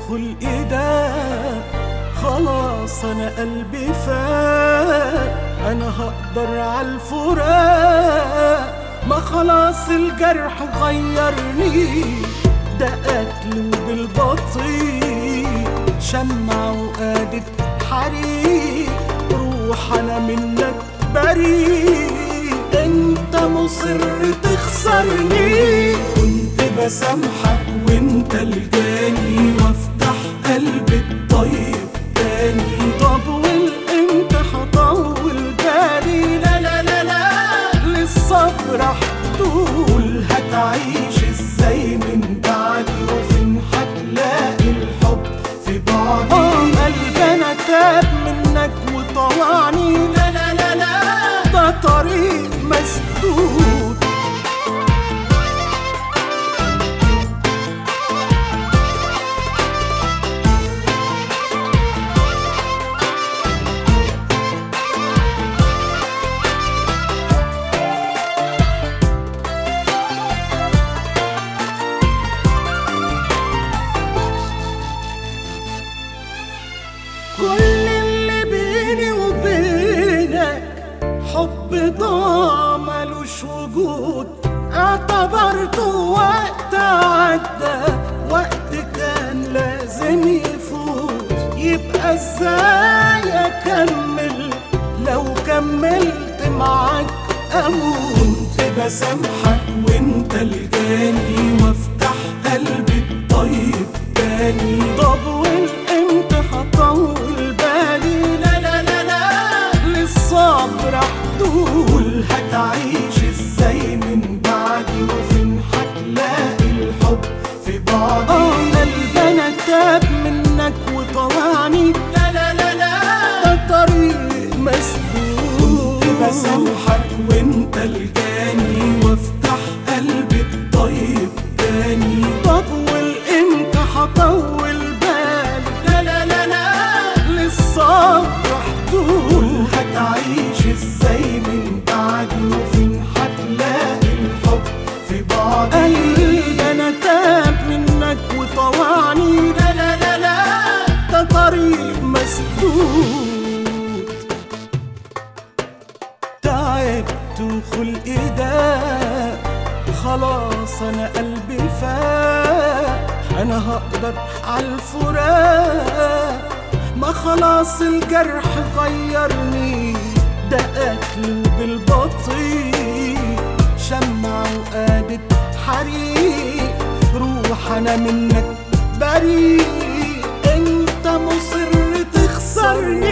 وخلقي ده خلاص انا قلبي فاق، انا هقدر عالفراق، ما خلاص الجرح غيرني، ده قتل وبالبطيء شمع وقادة حريق، روح انا منك بريء، انت مصر تخسرني، كنت بسامحك وانت الجاني وافتح قلبي الطيب تاني، طب والامتى هطول بالي؟ لا لا لا لا للصبر حدود، هتعيش ازاي من بعدي وفين هتلاقي الحب في بعدي؟ قلبي انا تاب منك وطوعني، لا لا لا لا ده طريق مسدود. كل اللي بيني وبينك حب ضاع ملوش وجود، اعتبرته وقت عدى، وقت كان لازم يفوت، يبقى ازاي اكمل لو كملت معاك اموت؟ كنت بسامحك وانت الجاني وافتح قلبي الطيب تاني، طب والامتى هطول بالي؟ لا لا لا لا للصبر حدود، هتعيش ازاي من بعدي وفين هتلاقي الحب في بعدي؟ قلبي انا تاب منك وطوعني، لا لا لا لا ده طريق مسدود، كنت بسامحك وانت الجاني وافتح قلبي الطيب تاني، طب والامتى هطول بالي؟ لا لا لا لا للصبر حدود، هتعيش ازاي من بعدي وفين هتلاقي الحب في بعدي؟ قلبي انا تاب منك وطوعني، لا لا لا لا ده طريق مسدود، تعبت وخلقي ده خلاص انا قلبي فاق، انا هقدر عالفراق، ما خلاص الجرح غيرني، ده قتل بالبطيء شمع وقادة حريق، روح انا منك بريء، انت مصر تخسرني.